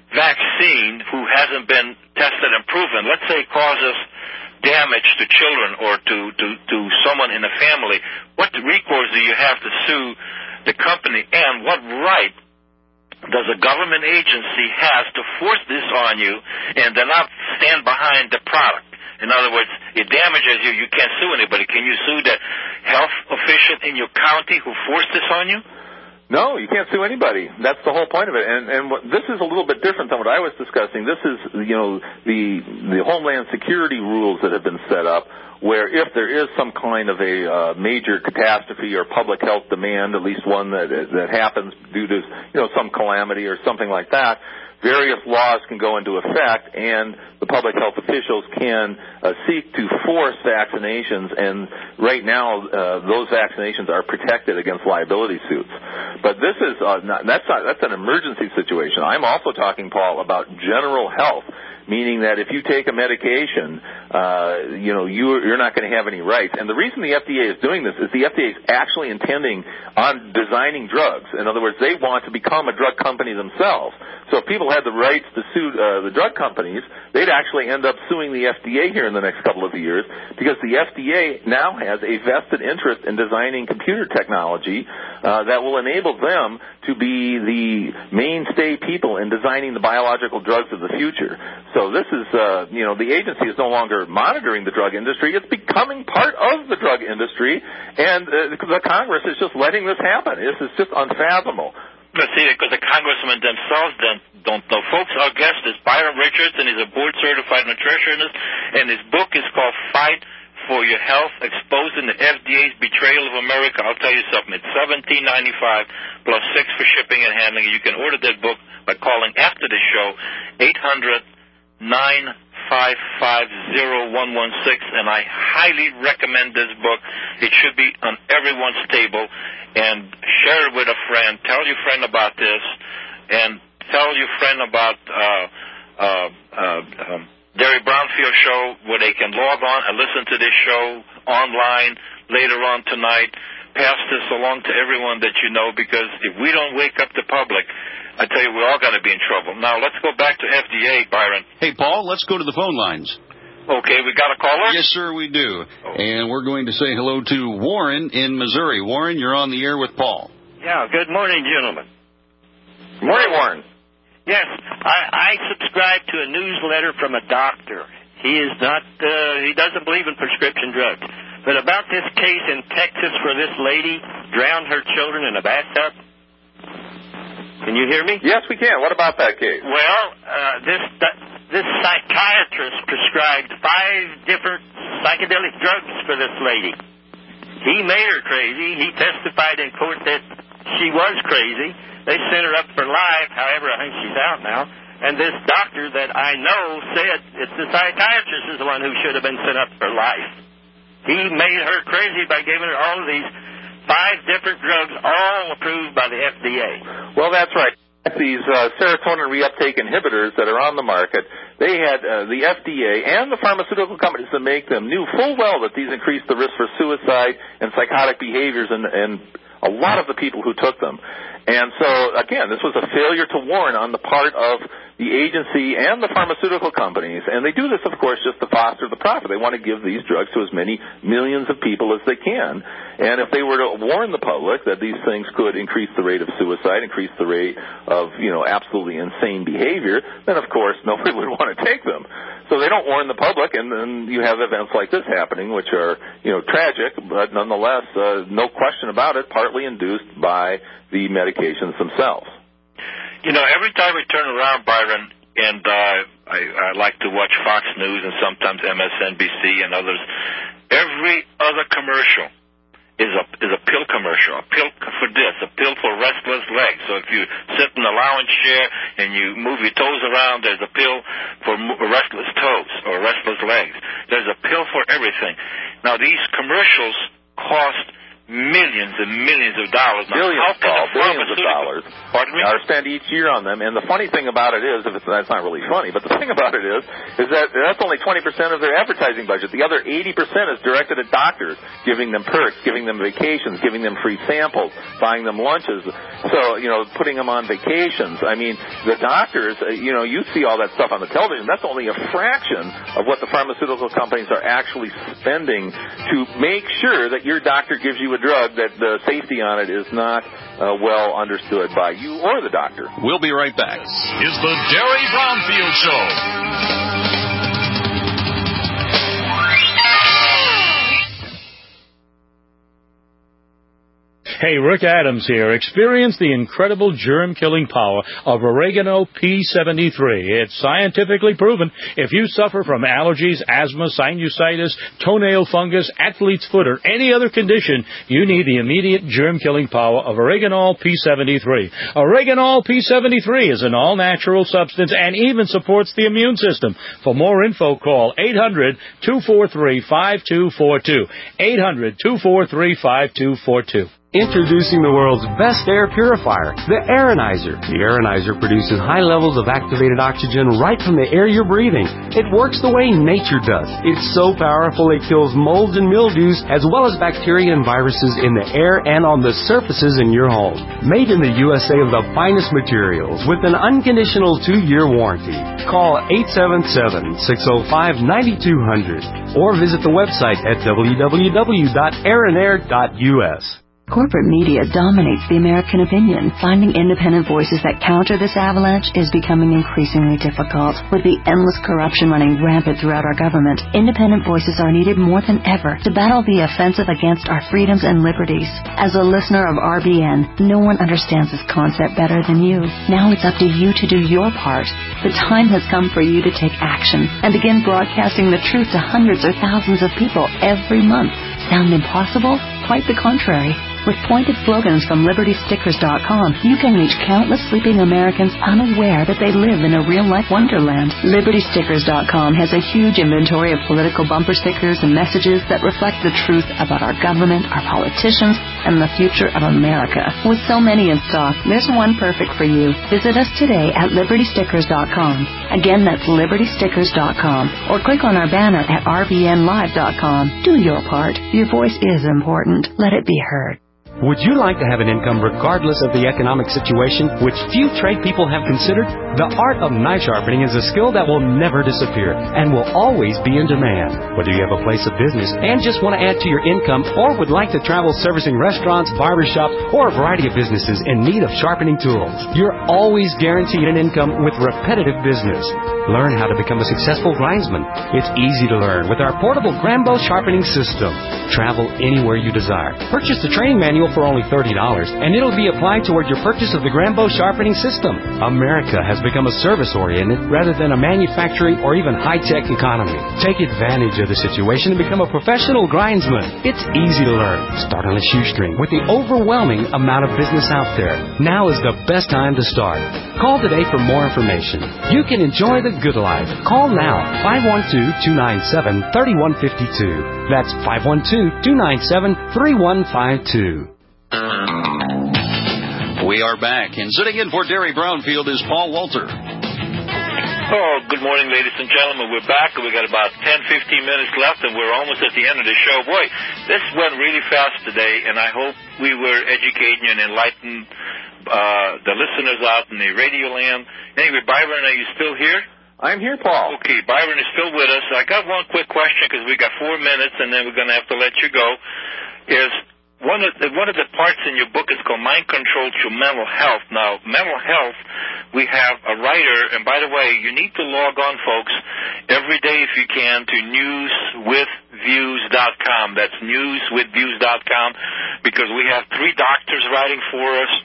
vaccine, who hasn't been tested and proven, let's say causes damage to children or to, to, to someone in the family, what recourse do you have to sue the company, and what right does a government agency have to force this on you and then not stand behind the product? In other words, it damages you, you can't sue anybody. Can you sue the health official in your county who forced this on you? No, you can't sue anybody. That's the whole point of it. And, and what, this is a little bit different than what I was discussing. This is, you know, the the Homeland Security rules that have been set up, where if there is some kind of a uh, major catastrophe or public health demand, at least one that that happens due to, you know, some calamity or something like that, various laws can go into effect, and the public health officials can uh, seek to force vaccinations, and right now uh, those vaccinations are protected against liability suits. But this is uh, not, that's not, that's an emergency situation. I'm also talking, Paul, about general health. meaning that if you take a medication, uh, you know, you, you're not going to have any rights. And the reason the F D A is doing this is the F D A is actually intending on designing drugs. In other words, they want to become a drug company themselves. So if people had the rights to sue uh, the drug companies, they'd actually end up suing the F D A here in the next couple of years, because the F D A now has a vested interest in designing computer technology uh, that will enable them to be the mainstay people in designing the biological drugs of the future. So this is, uh, you know, the agency is no longer monitoring the drug industry. It's becoming part of the drug industry, and uh, the Congress is just letting this happen. This is just unfathomable. Let's see, because the congressmen themselves don't, don't know. Folks, our guest is Byron Richards, and he's a board-certified nutritionist, and his book is called Fight for Your Health, Exposing the F D A's Betrayal of America. I'll tell you something. It's seventeen ninety-five plus six for shipping and handling. You can order that book by calling after the show, eight hundred, nine five five, zero one one six, and I highly recommend this book. It should be on everyone's table, and share it with a friend. Tell your friend about this, and tell your friend about uh, uh, uh, um, Derry Brownfield Show, where they can log on and listen to this show online later on tonight. Pass this along to everyone that you know, because if we don't wake up the public, I tell you, we're all going to be in trouble. Now, let's go back to F D A, Byron. Hey, Paul, let's go to the phone lines. Okay, we got a caller? Yes, sir, we do. Oh. And we're going to say hello to Warren in Missouri. Warren, you're on the air with Paul. Yeah, good morning, gentlemen. Good morning, Warren. Yes, I, I subscribe to a newsletter from a doctor. He is not, uh, he doesn't believe in prescription drugs. But about this case in Texas where this lady drowned her children in a bathtub. Can you hear me? Yes, we can. What about that case? Well, uh, this this psychiatrist prescribed five different psychedelic drugs for this lady. He made her crazy. He testified in court that she was crazy. They sent her up for life. However, I think she's out now. And this doctor that I know said it's the psychiatrist is the one who should have been sent up for life. He made her crazy by giving her all of these five different drugs, all approved by the F D A. Well, that's right. These uh, serotonin reuptake inhibitors that are on the market, they had uh, the F D A and the pharmaceutical companies that make them knew full well that these increased the risk for suicide and psychotic behaviors in, in a lot of the people who took them. And so, again, this was a failure to warn on the part of the agency and the pharmaceutical companies. And they do this, of course, just to foster the profit. They want to give these drugs to as many millions of people as they can. And if they were to warn the public that these things could increase the rate of suicide, increase the rate of, you know, absolutely insane behavior, then, of course, nobody would want to take them. So they don't warn the public, and then you have events like this happening, which are, you know, tragic, but nonetheless, uh, no question about it, partly induced by the medications themselves. You know, every time we turn around, Byron, and uh, I, I like to watch Fox News and sometimes M S N B C and others, every other commercial is a is a pill commercial, a pill for this, a pill for restless legs. So if you sit in a lounge chair and you move your toes around, there's a pill for restless toes or restless legs. There's a pill for everything. Now, these commercials cost millions and millions of dollars. Now, billions, how can Paul, a billions of dollars Pardon me? are spent each year on them. And the funny thing about it is, if it's, that's not really funny, but the thing about it is, is that that's only twenty percent of their advertising budget. The other eighty percent is directed at doctors, giving them perks, giving them vacations, giving them free samples, buying them lunches. So, you know, putting them on vacations. I mean, the doctors, uh, you know, you see all that stuff on the television. That's only a fraction of what the pharmaceutical companies are actually spending to make sure that your doctor gives you a drug that the safety on it is not uh, well understood by you or the doctor. We'll be right back. This is the Derry Brownfield Show. Hey, Rick Adams here. Experience the incredible germ-killing power of Oregano P seventy-three. It's scientifically proven if you suffer from allergies, asthma, sinusitis, toenail fungus, athlete's foot, or any other condition, you need the immediate germ-killing power of Oregano P seventy-three. Oregano P seventy-three is an all-natural substance and even supports the immune system. For more info, call eight hundred, two four three, five two four two. eight hundred, two four three, five two four two. Introducing the world's best air purifier, the Aeronizer. The Aeronizer produces high levels of activated oxygen right from the air you're breathing. It works the way nature does. It's so powerful it kills molds and mildews as well as bacteria and viruses in the air and on the surfaces in your home. Made in the U S A of the finest materials with an unconditional two-year warranty. Call eight seven seven, six oh five, nine two zero zero or visit the website at w w w dot aeronair dot u s. Corporate media dominates the American opinion. Finding independent voices that counter this avalanche is becoming increasingly difficult. With the endless corruption running rampant throughout our government, independent voices are needed more than ever to battle the offensive against our freedoms and liberties. As a listener of R B N, no one understands this concept better than you. Now it's up to you to do your part. The time has come for you to take action and begin broadcasting the truth to hundreds or thousands of people every month. Sound impossible? Quite the contrary. With pointed slogans from Liberty Stickers dot com, you can reach countless sleeping Americans unaware that they live in a real-life wonderland. Liberty Stickers dot com has a huge inventory of political bumper stickers and messages that reflect the truth about our government, our politicians, and the future of America. With so many in stock, there's one perfect for you. Visit us today at Liberty Stickers dot com. Again, that's Liberty Stickers dot com. Or click on our banner at R B N Live dot com. Do your part. Your voice is important. Let it be heard. Would you like to have an income regardless of the economic situation, which few trade people have considered? The art of knife sharpening is a skill that will never disappear and will always be in demand. Whether you have a place of business and just want to add to your income or would like to travel servicing restaurants, barbershops, or a variety of businesses in need of sharpening tools, you're always guaranteed an income with repetitive business. Learn how to become a successful grindsman. It's easy to learn with our portable Grambo sharpening system. Travel anywhere you desire. Purchase the training manual for only thirty dollars, and it'll be applied toward your purchase of the Grambo sharpening system. America has become a service-oriented rather than a manufacturing or even high-tech economy. Take advantage of the situation and become a professional grindsman. It's easy to learn. Start on a shoestring with the overwhelming amount of business out there. Now is the best time to start. Call today for more information. You can enjoy the good life. Call now, five one two, two nine seven, three one five two. That's five one two, two nine seven, three one five two. We are back, and sitting in for Derry Brownfield is Paul Walter. Oh, good morning, ladies and gentlemen. We're back, and we got about ten, fifteen minutes left, and we're almost at the end of the show. Boy, this went really fast today, and I hope we were educating and enlightening uh, the listeners out in the radio land. Anyway, Byron, are you still here? I'm here, Paul. Okay, Byron is still with us. I got one quick question because we got four minutes, and then we're going to have to let you go. Is One of, the, one of the parts in your book is called Mind Control to Mental Health. Now, mental health, we have a writer, and by the way, you need to log on, folks, every day if you can to news with views dot com. That's news with views dot com, because we have three doctors writing for us.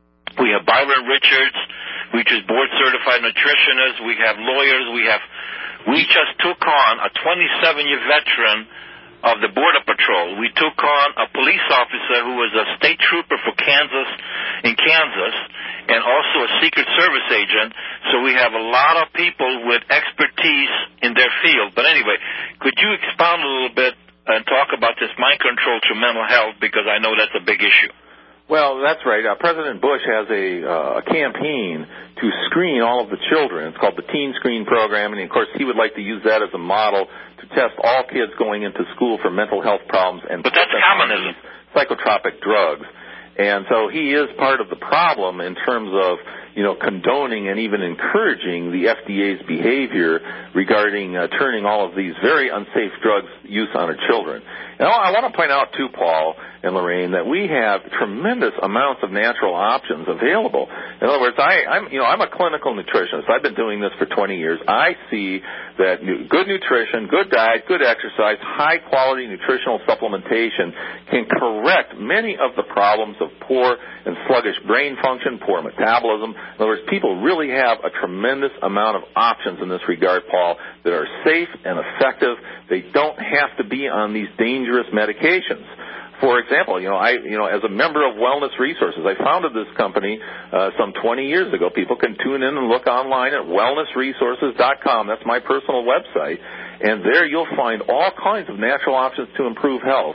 We have Byron Richards, which is board-certified nutritionist. We have lawyers. We have. We just took on a twenty-seven-year veteran of the Border Patrol. We took on a police officer who was a state trooper for Kansas, in Kansas, and also a Secret Service agent. So we have a lot of people with expertise in their field. But anyway, could you expound a little bit and talk about this mind control to mental health, because I know that's a big issue. Well, that's right. Uh, President Bush has a, uh, a campaign to screen all of the children. It's called the Teen Screen Program, and of course he would like to use that as a model to test all kids going into school for mental health problems and but that's communism. Psychotropic drugs. And so he is part of the problem in terms of, you know, condoning and even encouraging the F D A's behavior regarding uh, turning all of these very unsafe drugs use on our children. And I want to point out, too, Paul and Lorraine, that we have tremendous amounts of natural options available. In other words, I, I'm, you know, I'm a clinical nutritionist. I've been doing this for twenty years. I see that good nutrition, good diet, good exercise, high-quality nutritional supplementation can correct many of the problems of poor and sluggish brain function, poor metabolism. In other words, people really have a tremendous amount of options in this regard, Paul, that are safe and effective. They don't have to be on these dangerous medications. For example, you know, I, you know, as a member of Wellness Resources, I founded this company uh, some twenty years ago. People can tune in and look online at wellness resources dot com. That's my personal website. And there you'll find all kinds of natural options to improve health,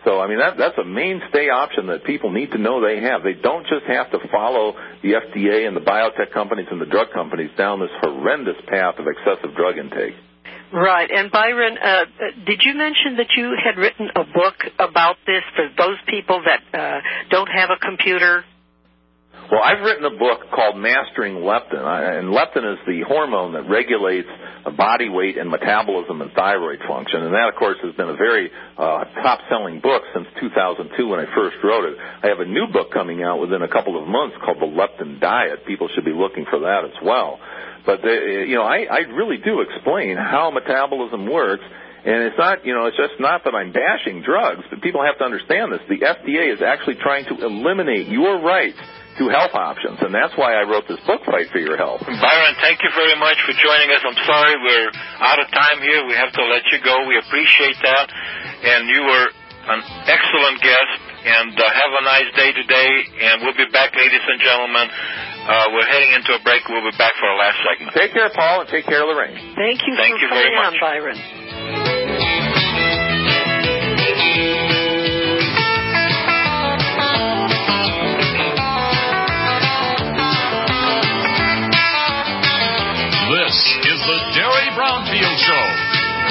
So, I mean, that, that's a mainstay option that people need to know they have. They don't just have to follow the F D A and the biotech companies and the drug companies down this horrendous path of excessive drug intake. Right. And Byron, uh, did you mention that you had written a book about this for those people that uh, don't have a computer? Well, I've written a book called Mastering Leptin, and leptin is the hormone that regulates body weight and metabolism and thyroid function, and that, of course, has been a very uh, top-selling book since two thousand two when I first wrote it. I have a new book coming out within a couple of months called The Leptin Diet. People should be looking for that as well. But, the, you know, I, I really do explain how metabolism works. And it's not, you know, it's just not that I'm bashing drugs, but people have to understand this. The F D A is actually trying to eliminate your rights to health options, and that's why I wrote this book, Fight for Your Health. Byron, thank you very much for joining us. I'm sorry we're out of time here. We have to let you go. We appreciate that, and you were an excellent guest, and uh, have a nice day today, and we'll be back, ladies and gentlemen. Uh, we're heading into a break. We'll be back for our last segment. Take care, Paul, and take care, Lorraine. Thank you thank for you very coming much. on, Byron. This is the Derry Brownfield Show.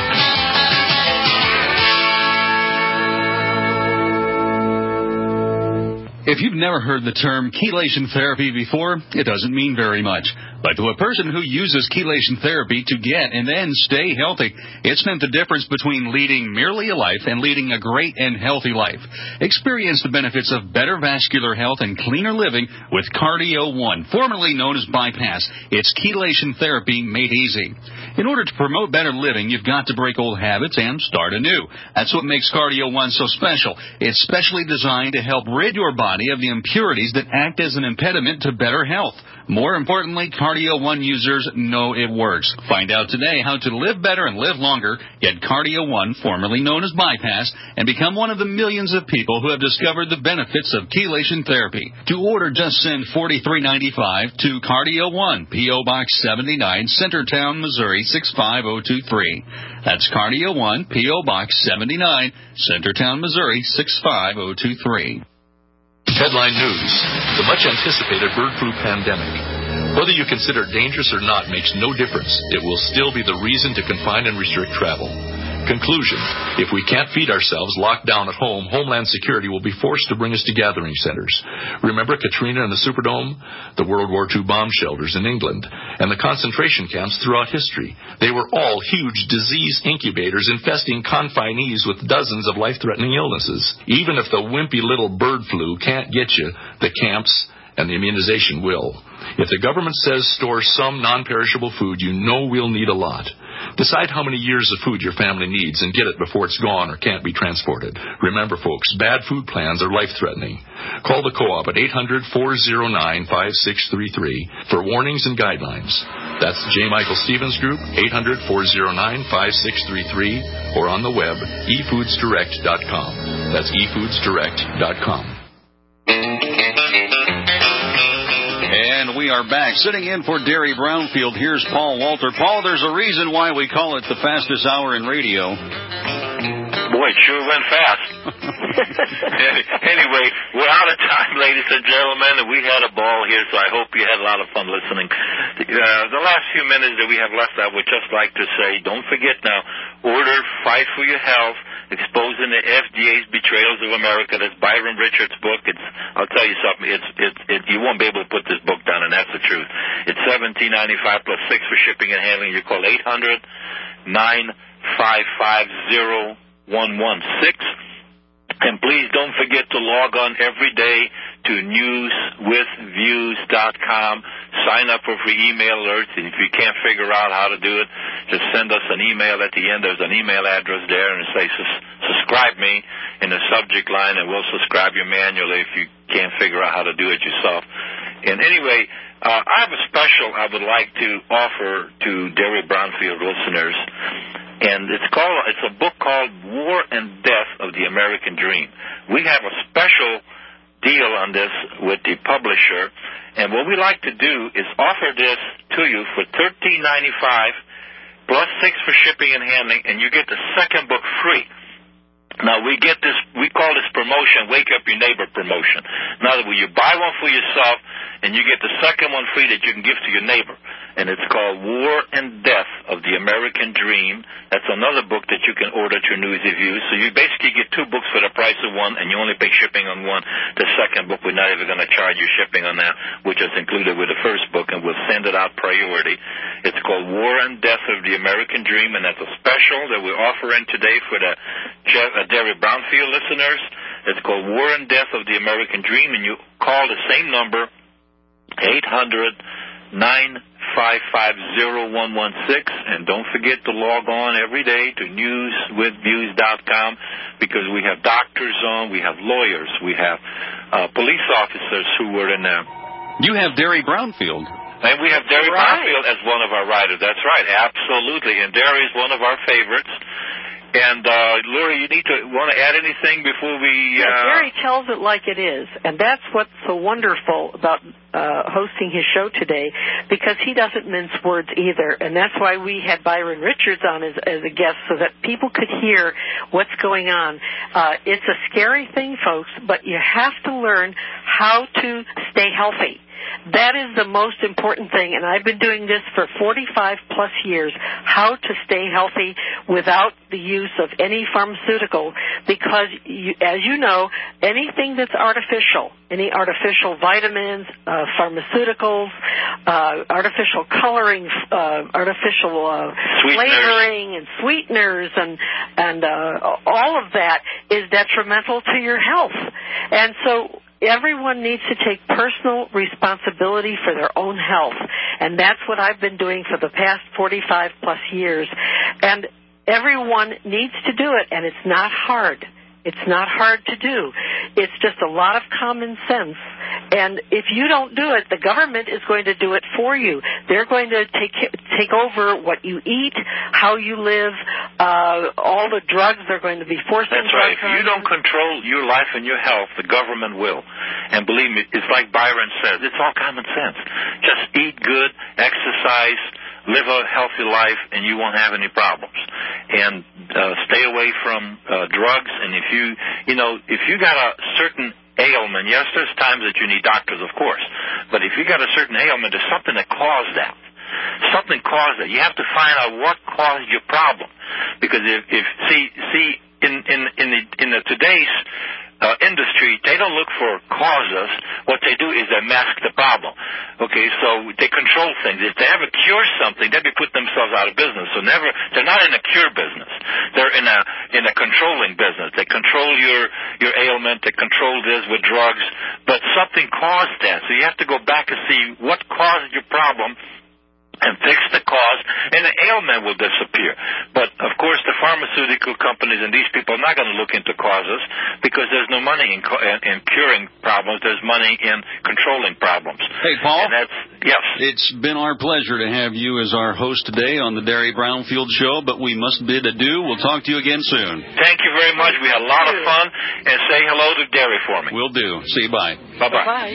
If you've never heard the term chelation therapy before, it doesn't mean very much. But to a person who uses chelation therapy to get and then stay healthy, it's meant the difference between leading merely a life and leading a great and healthy life. Experience the benefits of better vascular health and cleaner living with Cardio One, formerly known as Bypass. It's chelation therapy made easy. In order to promote better living, you've got to break old habits and start anew. That's what makes Cardio One so special. It's specially designed to help rid your body of the impurities that act as an impediment to better health. More importantly, Cardio One users know it works. Find out today how to live better and live longer. Get Cardio One, formerly known as Bypass, and become one of the millions of people who have discovered the benefits of chelation therapy. To order, just send forty-three ninety-five to Cardio One, P O. Box seventy-nine, Centertown, Missouri six five zero two three. That's Cardio One, P O. Box seventy-nine, Centertown, Missouri six five zero two three. Headline News. The much-anticipated bird flu pandemic. Whether you consider it dangerous or not makes no difference. It will still be the reason to confine and restrict travel. Conclusion. If we can't feed ourselves locked down at home, Homeland Security will be forced to bring us to gathering centers. Remember Katrina and the Superdome? The World War Two bomb shelters in England, and the concentration camps throughout history. They were all huge disease incubators infesting confinees with dozens of life-threatening illnesses. Even if the wimpy little bird flu can't get you, the camps and the immunization will. If the government says store some non-perishable food, you know we'll need a lot. Decide how many years of food your family needs and get it before it's gone or can't be transported. Remember, folks, bad food plans are life-threatening. Call the Co-op at eight hundred, four oh nine, five six three three for warnings and guidelines. That's J. Michael Stevens Group, eight hundred, four oh nine, five six three three, or on the web, e foods direct dot com. That's e foods direct dot com. And we are back. Sitting in for Derry Brownfield, here's Paul Walter. Paul, there's a reason why we call it the fastest hour in radio. Boy, it sure went fast. Anyway, we're out of time, ladies and gentlemen, and we had a ball here, so I hope you had a lot of fun listening. Uh, the last few minutes that we have left, I would just like to say, don't forget now, order Fight for Your Health, Exposing the F D A's Betrayals of America. That's Byron Richards' book. It's, I'll tell you something, it's, it's, it, you won't be able to put this book down, and that's the truth. It's seventeen ninety-five plus six for shipping and handling. You call eight hundred, nine five five, zero one one six. And please don't forget to log on every day to news with views dot com. Sign up for free email alerts. If you can't figure out how to do it, just send us an email at the end. There's an email address there, and it says subscribe me in the subject line, and we'll subscribe you manually if you can't figure out how to do it yourself. And anyway, uh, I have a special I would like to offer to Derry Brownfield listeners. And it's called, it's a book called War and Death of the American Dream. We have a special deal on this with the publisher, and what we like to do is offer this to you for thirteen ninety-five plus six for shipping and handling, and you get the second book free. Now, we get this, we call this promotion, Wake Up Your Neighbor promotion. Now, when you buy one for yourself, and you get the second one free that you can give to your neighbor. And it's called War and Death of the American Dream. That's another book that you can order through Newsy Views. So you basically get two books for the price of one, and you only pay shipping on one. The second book, we're not even going to charge you shipping on that, which is included with the first book, and we'll send it out priority. It's called War and Death of the American Dream, and that's a special that we're offering today for the Jeff, uh, Derry Brownfield listeners. It's called War and Death of the American Dream, and you call the same number, eight hundred, nine five five zero one one six, and don't forget to log on every day to news with views dot com, because we have doctors on, we have lawyers, we have uh, police officers who were in there. You have Derry Brownfield. And we have Derry right. Brownfield as one of our writers. That's right, absolutely. And Derry is one of our favorites. And, uh, Laura, you need to want to add anything before we... Uh... Yeah, Gary tells it like it is, and that's what's so wonderful about uh, hosting his show today, because he doesn't mince words either, and that's why we had Byron Richards on as, as a guest, so that people could hear what's going on. Uh, it's a scary thing, folks, but you have to learn how to stay healthy. That is the most important thing, and I've been doing this for forty-five plus years, how to stay healthy without the use of any pharmaceutical, because, you, as you know, anything that's artificial, any artificial vitamins, uh, pharmaceuticals, uh, artificial coloring, uh, artificial uh, flavoring and sweeteners, and, and uh, all of that is detrimental to your health. And so everyone needs to take personal responsibility for their own health, and that's what I've been doing for the past forty-five plus years. And everyone needs to do it, and it's not hard. It's not hard to do. It's just a lot of common sense. And if you don't do it, the government is going to do it for you. They're going to take take over what you eat, how you live, uh, all the drugs they're going to be forcing. That's right. If you don't control your life and your health, the government will. And believe me, it's like Byron says, it's all common sense. Just eat good, exercise, live a healthy life, and you won't have any problems. And uh, stay away from uh, drugs. And if you, you know, if you got a certain ailment, yes, there's times that you need doctors, of course. But if you got a certain ailment, there's something that caused that. Something caused it. You have to find out what caused your problem. Because if, if see, see, in in in the in the today's Uh, industry, they don't look for causes. What they do is they mask the problem. Okay, so they control things. If they ever cure something, they'd be put themselves out of business. So never, they're not in a cure business. They're in a in a controlling business. They control your your ailment. They control this with drugs. But something caused that. So you have to go back and see what caused your problem and fix the cause, and the ailment will disappear. But, of course, the pharmaceutical companies and these people are not going to look into causes, because there's no money in, in, in curing problems. There's money in controlling problems. Hey, Paul. And that's, yes. It's been our pleasure to have you as our host today on the Derry Brownfield Show, but we must bid adieu. We'll talk to you again soon. Thank you very much. We had a lot of fun, and say hello to Derry for me. Will do. See you. Bye. Bye-bye. Bye.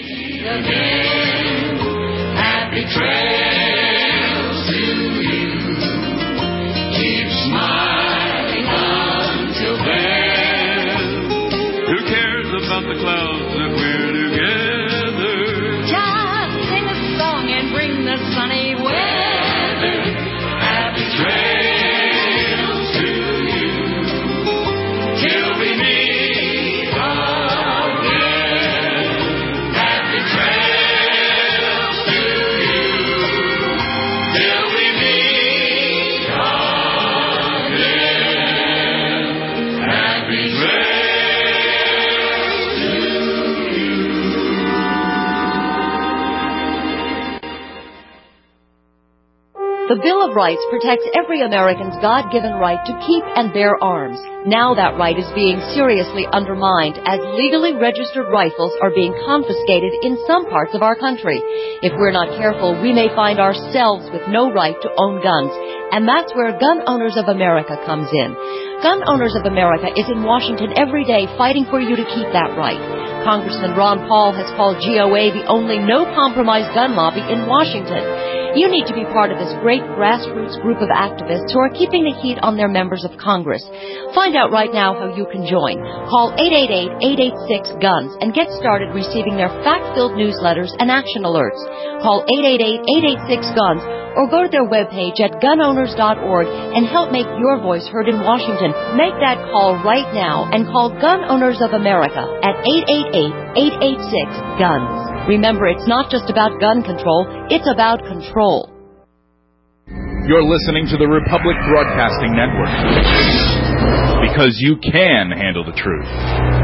Happy trails to you. Keep smiling until then. Who cares about the clouds if we're together? Just sing a song and bring the sunny weather. Happy trails to you. Till we meet again. Happy trails to you. Till we meet again. Happy trails to you. The Bill of Rights protects every American's God-given right to keep and bear arms. Now that right is being seriously undermined as legally registered rifles are being confiscated in some parts of our country. If we're not careful, we may find ourselves with no right to own guns. And that's where Gun Owners of America comes in. Gun Owners of America is in Washington every day fighting for you to keep that right. Congressman Ron Paul has called G O A the only no-compromise gun lobby in Washington. You need to be part of this great grassroots group of activists who are keeping the heat on their members of Congress. Find out right now how you can join. Call eight eight eight, eight eight six, GUNS and get started receiving their fact-filled newsletters and action alerts. Call eight eight eight, eight eight six, GUNS or go to their webpage at gun owners dot org and help make your voice heard in Washington. Make that call right now and call Gun Owners of America at eight eight eight, eight eight six, GUNS. Remember, it's not just about gun control, it's about control. You're listening to the Republic Broadcasting Network. Because you can handle the truth.